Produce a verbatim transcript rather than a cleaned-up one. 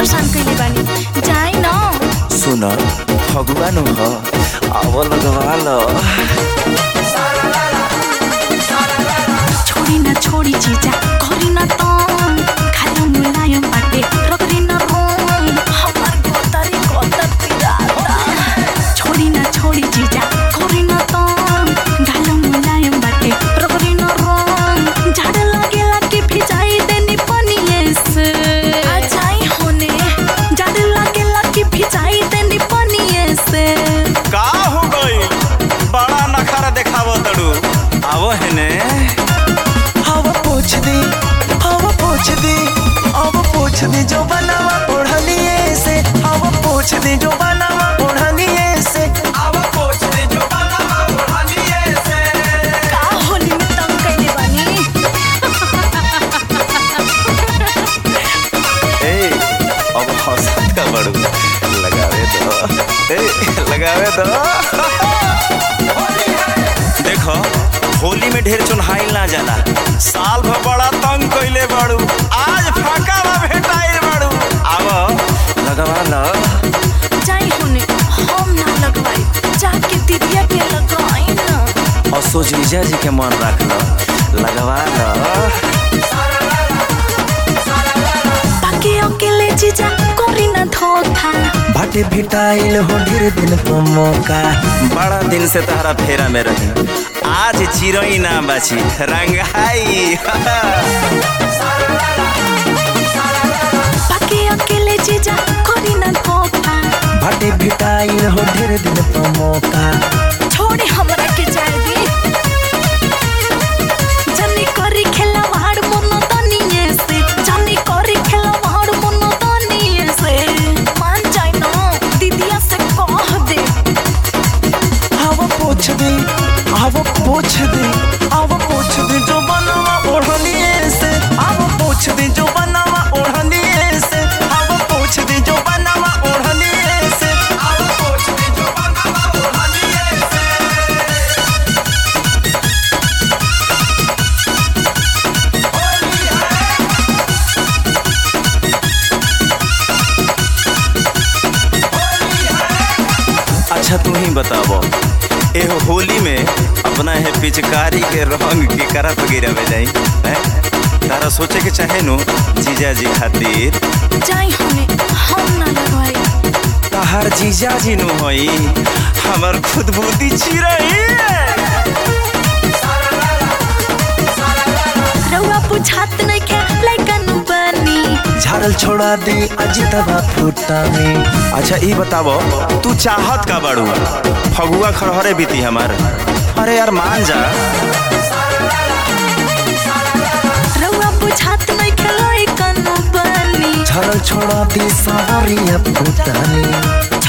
परेशान कइले बानी जाई न। सुन फगुआ नु ह अब लगवा ल। छोड़ी न छोड़ी जीजा करी न तंग खाली मुलायम बाटे रगरी न रोंग हमार गोतरी गोतर पिराता। छोड़ी न छोड़ी जीजा करी न तंग खाली मुलायम बाटे रगरी न रोंग झाड़ लागेला कि भिजाई देनी पनिये से। आ जाई होने झाड़ लागेला कि भिजाई देनी पनिये से। का हो गई बड़ा नखरा देखाव तड़ू आवो हेने। हवा पोछ दी हवा पोछ दी अब पोछ दी जो बनावा ओढ़निए से। हवा पोछ दी जो बनावा ओढ़निए से। हवा पोछ दी जो बनावा ओढ़निए से। का होली में तंग कइले बानी। ए अब हंसत का बड़ू लगावे दो ए लगावे दो। देखो होली में ढेर चुनहाइल ना जाला साल भर बड़ा तंग कइले बाड़ू आज फाका बा भेटाइल बाड़ू आवो लगवा ल। जाई होने हम ना लगवाई जाके दीदिया के लगाई ना। असो जीजा जी के मन रख ल लगवा ल। बाकी अकेले जीजा कोरी ना धोखा बाटे भिटाइल हो ढेर दिन को मौका। बड़ा दिन से तहरा फेरा में रही आज चिरई ना बाची रंगाई। बाकी अकेले जीजा कोरी ना धोखा बाटे भिटाइल हो ढेर दिन को मौका। छोड़ी हमरा के जाए दी जनी करी खेला वाड़ मुनो तनिए से। जनी करी खेला वाड़ मुनो तनिए से। मान जाई ना दीदिया से कह दे। हवा पोछ दी हवा पोछ दी हवा पोछ दी जो बनावा ओढ़निए से। हवा पोछ दी जो बनावा ओढ़निए से। हवा पोछ दी जो बनावा ओढ़निए से। हवा पोछ दी जो बनावा ओढ़निए से। अच्छा तू ही बताबो ए होली में अपना है पिचकारी के रंग के करत गिरावे जाई हैं तारा सोचे के चाहे नु जीजा जी खातिर। जाई होने हम ना लगवाई तहार जीजा जी नु होई हमर खुद बुद्धि चिरई। रउआ बुझात नहीं के लइकन बनी झाड़ल छोड़ा दी अजितवा फूटा में। अच्छा ई बताबो तू चाहत का बाड़ू फगुआ खड़हरे बीती हमार। अरे यार मान जा रउआ बुझात नहीं के लइकन बनी झाड़ल छोड़ा दी सावरिया फूटा में।